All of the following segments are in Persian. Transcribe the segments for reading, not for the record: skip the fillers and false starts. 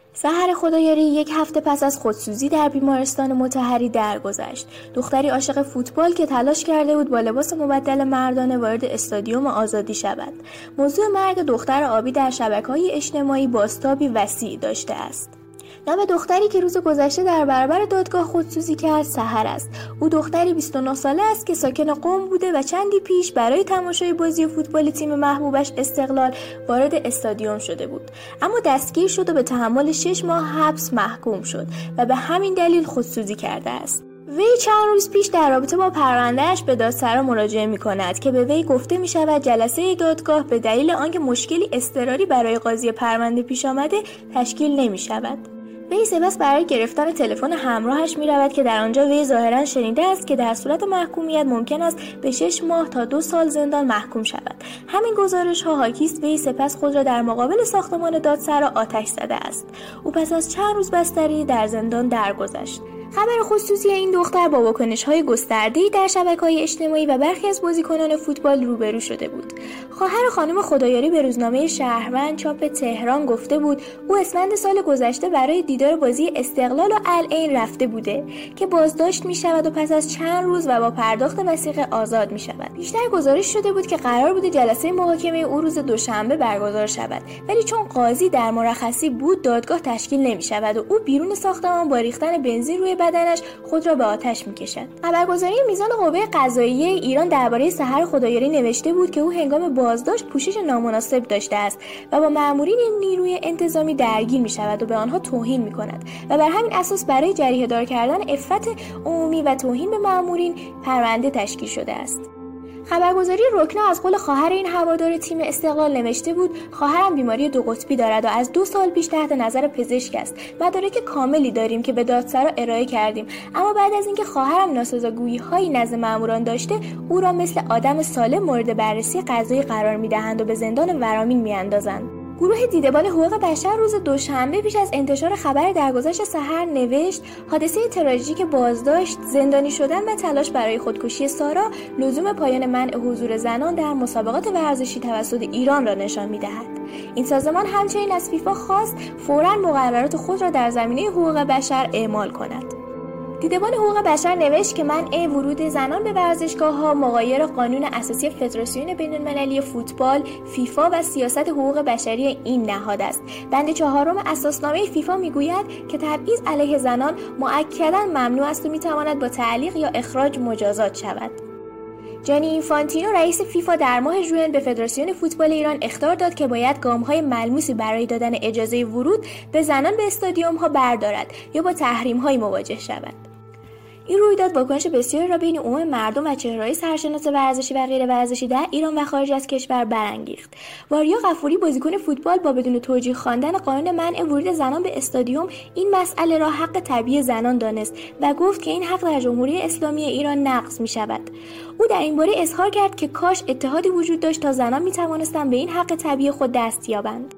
سحر خدایاری یک هفته پس از خودسوزی در بیمارستان مطهری درگذشت. دختری عاشق فوتبال که تلاش کرده بود با لباس مبدل مردانه وارد استادیوم آزادی شود. موضوع مرگ دختر آبی در شبکه‌های اجتماعی بازتابی وسیع داشته است. نام دختری که روز گذشته در برابر دادگاه خودسوزی کرد سحر است. او دختری 29 ساله است که ساکن قم بوده و چندی پیش برای تماشای بازی فوتبال تیم محبوبش استقلال وارد استادیوم شده بود، اما دستگیر شد و به تحمل 6 ماه حبس محکوم شد و به همین دلیل خودسوزی کرده است. وی چند روز پیش در رابطه با پرونده‌اش به دادسرا مراجعه می‌کند که به وی گفته می‌شود جلسه دادگاه به دلیل آنکه مشکلی اضطراری برای قاضی پرونده پیش آمده تشکیل نمی‌شود. وی سپس برای گرفتن تلفن همراهش می‌رود که در آنجا وی ظاهراً شنیده است که در صورت محکومیت ممکن است به 6 ماه تا 2 سال زندان محکوم شود. همین گزارش‌ها حاکی است وی سپس خود را در مقابل ساختمان دادسرا آتش زده است. او پس از چند روز بستری در زندان درگذشت. خبر خودسوزی این دختر با واکنش‌های گسترده‌ای در شبکه‌های اجتماعی و برخی از بازیکنان فوتبال روبرو شده بود. خواهر خانم خدایاری به روزنامه شهروند چاپ تهران گفته بود او اسفند سال گذشته برای دیدار بازی استقلال و العین رفته بوده که بازداشت می‌شود و پس از چند روز و با پرداخت وثیقه آزاد می‌شود. بیشتر گزارش شده بود که قرار بوده جلسه محاکمه او روز دوشنبه برگزار شود، ولی چون قاضی در مرخصی بود دادگاه تشکیل نمی‌شود و او بیرون ساختمان با ریختن بنزین روی بدنش خود را به آتش می‌کشد. خبرگزاری میزان قوه قضاییه ایران درباره سحر خدایاری نوشته بود که او هنگام بازداشت پوشش نامناسب داشته است و با مامورین نیروی انتظامی درگیر می‌شود و به آنها توهین می‌کند و بر همین اساس برای جریحه‌دار کردن عفت عمومی و توهین به مامورین پرونده تشکیل شده است. خبرگزاری رکنا از قول خواهر این هوادار تیم استقلال نوشته بود خواهرم بیماری 2 قطبی دارد و از 2 سال پیش تحت نظر پزشک است. مدارک کاملی داریم که به دادسرا ارائه کردیم، اما بعد از اینکه خواهرم ناسزاگویی‌هایی نزد ماموران داشته او را مثل آدم سالم مورد بررسی قضایی قرار می‌دهند و به زندان ورامین می‌اندازند. گروه دیدبان حقوق بشر روز دوشنبه پیش از انتشار خبر درگذشت سحر نوشت حادثه تراژیک بازداشت، زندانی شدن و تلاش برای خودکشی سارا لزوم پایان منع حضور زنان در مسابقات ورزشی توسط ایران را نشان می‌دهد. این سازمان همچنین از فیفا خواست فوراً مقررات خود را در زمینه حقوق بشر اعمال کند. دیدبان حقوق بشر نوشت که منع ورود زنان به ورزشگاه‌ها مغایر قانون اساسی فدراسیون بین‌المللی فوتبال، فیفا و سیاست حقوق بشری این نهاد است. بند 4 اساسنامه فیفا میگوید که تبعیض علیه زنان مؤکداً ممنوع است و میتواند با تعلیق یا اخراج مجازات شود. جانی اینفانتینو رئیس فیفا در ماه ژوئن به فدراسیون فوتبال ایران اخطار داد که باید گام‌های ملموسی برای دادن اجازه ورود به زنان به استادیوم‌ها بردارد یا با تحریم‌هایی مواجه شود. این رویداد واکنش بسیاری را بین عموم مردم و چهره‌های سرشناس ورزشی و غیر ورزشی در ایران و خارج از کشور برانگیخت. واریا غفوری بازیکن فوتبال با بدون توجیه خواندن قانون منع ورود زنان به استادیوم این مسئله را حق طبیعی زنان دانست و گفت که این حق در جمهوری اسلامی ایران نقض می‌شود. او در این باره اظهار کرد که کاش اتحادی وجود داشت تا زنان می‌توانستند به این حق طبیعی خود دست یابند.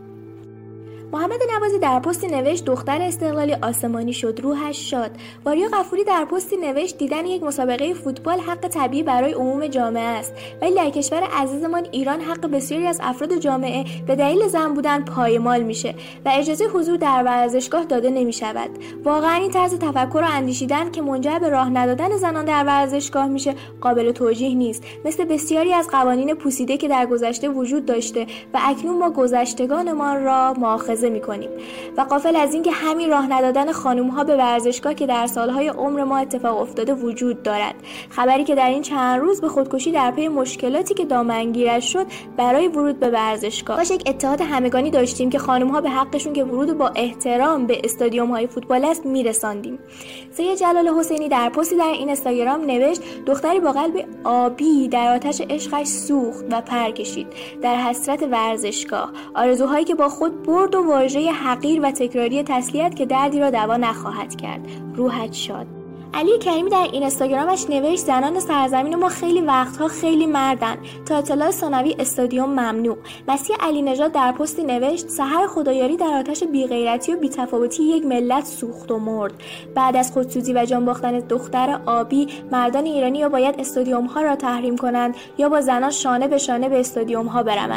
محمد نوازی در پستی نوشت دختر استقلالی آسمانی شد، روحش شاد. واریا غفوری در پستی نوشت دیدن یک مسابقه فوتبال حق طبیعی برای عموم جامعه است، ولی در کشور عزیزمان ایران حق بسیاری از افراد جامعه به دلیل زن بودن پایمال میشه و اجازه حضور در ورزشگاه داده نمیشود. واقعا این طرز تفکر و اندیشیدن که منجر به راه ندادن زنان در ورزشگاه میشه قابل توجیه نیست، مثل بسیاری از قوانین پوسیده که در گذشته وجود داشته و اکنون ما گذشتگانمان را مؤاخذه می‌کنیم. و غافل از اینکه همین راه ندادن خانم‌ها به ورزشگاه که در سالهای عمر ما اتفاق افتاده وجود دارد. خبری که در این چند روز به خودکشی در پی مشکلاتی که دامنگیرش شد برای ورود به ورزشگاه. کاش یک اتحاد همگانی داشتیم که خانم‌ها به حقشون که ورود با احترام به استادیوم‌های فوتبال است میرساندیم. سید جلال حسینی در پستی در اینستاگرام نوشت دختری با قلب آبی در آتش عشقش سوخت و پر کشید در حسرت ورزشگاه، آرزوهایی که با خود برد و واژه حقیر و تکراری تسلیت که دردی را دوا نخواهد کرد. روحت شاد. علی کریمی در اینستاگرامش نوشت زنان سرزمین ما خیلی وقتها خیلی مردن، تا اطلاع ثانوی استادیوم ممنوع. مسیح علی نژاد در پستی نوشت سحر خدایاری در آتش بی‌غیرتی و بی‌تفاوتی یک ملت سوخت و مرد. بعد از خودسوزی و جان باختن دختر آبی، مردان ایرانی یا باید استادیوم‌ها را تحریم کنند یا با زنان شانه به شانه به استادیوم‌ها بروند.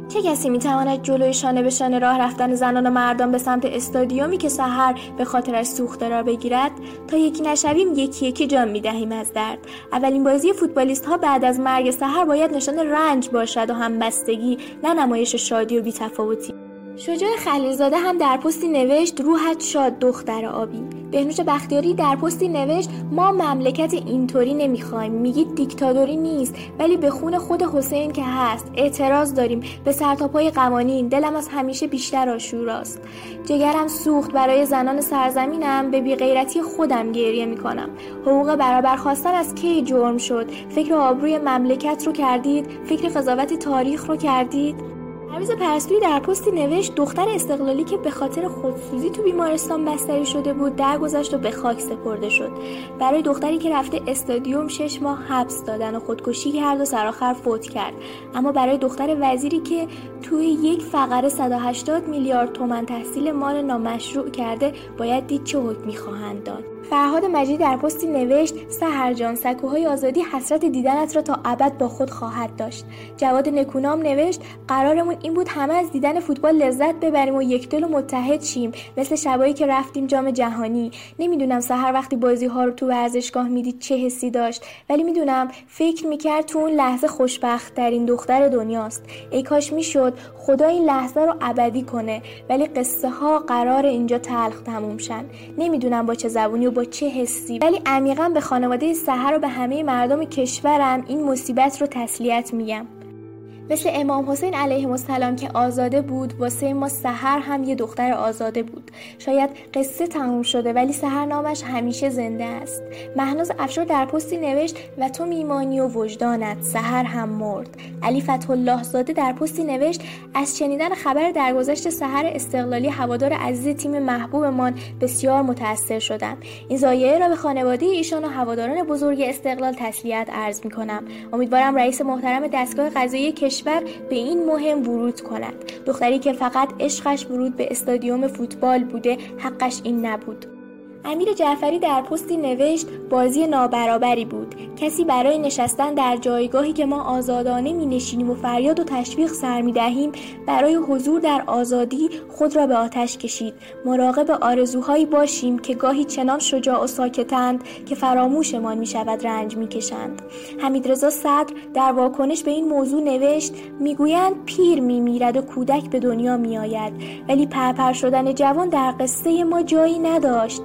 چه کسی میتواند جلوی شانه به شانه راه رفتن زنان و مردان به سمت استادیومی که سحر به خاطرش سوخته را بگیرد؟ تا یکی نشویم یکی یکی جان میدهیم از درد. اولین بازی فوتبالیست ها بعد از مرگ سحر باید نشان رنج باشد و همبستگی، نه نمایش شادی و بی‌تفاوتی. شجاع خلیلزاده هم در پستی نوشت روحت شاد دختر آبی. بهنوش بختیاری در پستی نوشت ما مملکت اینطوری نمیخوایم، میگید دیکتاتوری نیست ولی به خون خود حسین که هست. اعتراض داریم به سرتاپای قوانین، دلم از همیشه بیشتر آشوراست. جگرم سوخت برای زنان سرزمینم، به بیغیرتی خودم گریه میکنم. حقوق برابر خواستن از کی جرم شد؟ فکر آبروی مملکت رو کردید؟ فکر قضاوت تاریخ رو کردید؟ پرویز پرستویی در پستی نوشت دختر استقلالی که به خاطر خودسوزی تو بیمارستان بستری شده بود درگذشت و به خاک سپرده شد. برای دختری که رفته استادیوم 6 ماه حبس دادن و خودکشی کرد و سرآخر فوت کرد. اما برای دختر وزیری که توی یک فقره 180 میلیارد تومان تحصیل مال نامشروع کرده باید دید چه حکمی خواهند داد. فرهاد مجید در پستی نوشت سحر جان سکوهای آزادی حسرت دیدنت را تا ابد با خود خواهد داشت. جواد نکونام نوشت قرارمون این بود همه از دیدن فوتبال لذت ببریم و یکدل و متحد شیم مثل شبایی که رفتیم جام جهانی. نمیدونم سحر وقتی بازی ها رو تو ورزشگاه میدید چه حسی داشت، ولی میدونم فکر میکرد تو اون لحظه خوشبخت ترین دختر دنیاست. ای کاش میشد خدا این لحظه رو ابدی کنه، ولی قصه ها قرار اینجا تلخ تموم شن. نمیدونم با چه زبونی و با چه حسی، ولی عمیقاً به خانواده سحر و به همه مردم کشورم این مصیبت رو تسلیت میگم. مثل امام حسین علیه السلام که آزاده بود، واسه ما سحر هم یه دختر آزاده بود. شاید قصه تموم شده ولی سحر نامش همیشه زنده است. مهناز افشار در پستی نوشت و تو میمانی و وجدانت سحر هم مرد. علی فتح الله زاده در پستی نوشت از شنیدن خبر درگذشت سحر استقلالی هوادار عزیز تیم محبوبمان بسیار متأثر شدم. این ضایعه را به خانواده ایشان و هواداران بزرگ استقلال تسلیت عرض می‌کنم. امیدوارم رئیس محترم دستگاه قضایی کشور به این مهم ورود کند. دختری که فقط عشقش ورود به استادیوم فوتبال بوده، حقش این نبود. امیر جعفری در پستی نوشت بازی نابرابری بود. کسی برای نشستن در جایگاهی که ما آزادانه می نشینیم و فریاد و تشویق سر می دهیم برای حضور در آزادی خود را به آتش کشید. مراقب آرزوهایی باشیم که گاهی چنان شجاع و ساکتند که فراموشمان می شود رنج می کشند. حمیدرضا صدر در واکنش به این موضوع نوشت میگویند پیر می میرد و کودک به دنیا می آید، ولی پرپر شدن جوان در قصه ما جایی نداشت.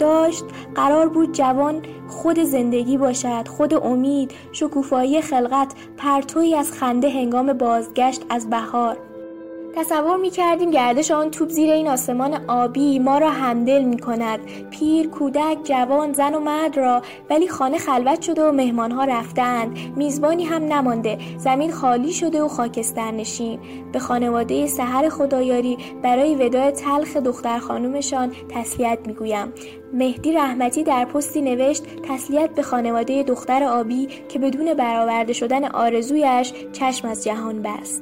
قرار بود جوان خود زندگی باشد، خود امید، شکوفایی خلقت، پرتویی از خنده هنگام بازگشت از بهار. تصور می‌کردیم گردش آن توپ زیر این آسمان آبی ما را همدل می‌کند، پیر، کودک، جوان، زن و مرد را، ولی خانه خلوت شده و مهمان‌ها رفتند، میزبانی هم نمانده، زمین خالی شده و خاکسترنشین. به خانواده سحر خدایاری برای وداع تلخ دختر خانومشان تسلیت می‌گویم. مهدی رحمتی در پستی نوشت تسلیت به خانواده دختر آبی که بدون برآورده شدن آرزویش چشم از جهان بست.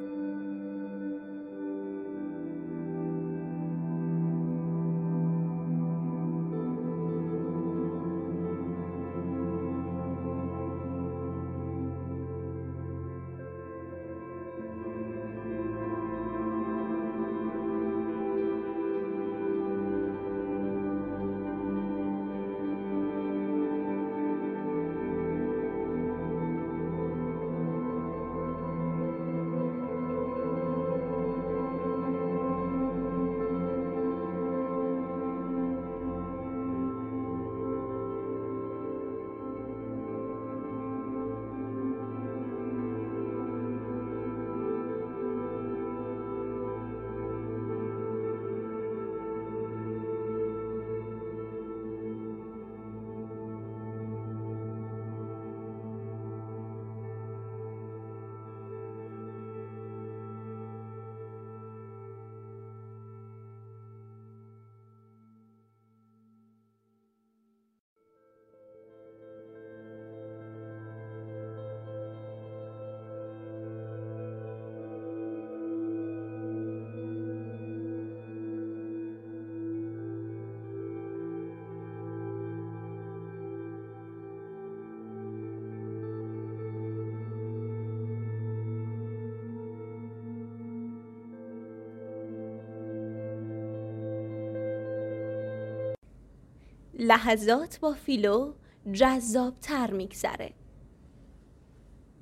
لحظات با فیلو جذاب‌تر میگذره.